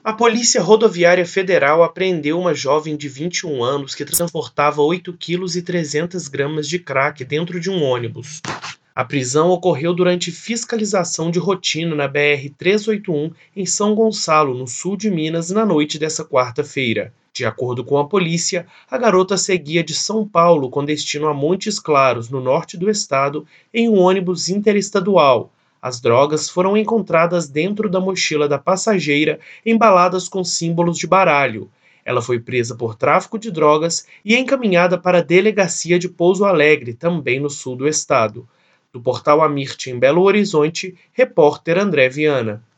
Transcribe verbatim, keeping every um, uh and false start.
A Polícia Rodoviária Federal apreendeu uma jovem de vinte e um anos que transportava oito quilos e trezentas gramas de crack dentro de um ônibus. A prisão ocorreu durante fiscalização de rotina na B R trezentos e oitenta e um, em São Gonçalo, no sul de Minas, na noite desta quarta-feira. De acordo com a polícia, a garota seguia de São Paulo com destino a Montes Claros, no norte do estado, em um ônibus interestadual. As drogas foram encontradas dentro da mochila da passageira, embaladas com símbolos de baralho. Ela foi presa por tráfico de drogas e encaminhada para a delegacia de Pouso Alegre, também no sul do estado. Do portal Amirte, em Belo Horizonte, repórter André Viana.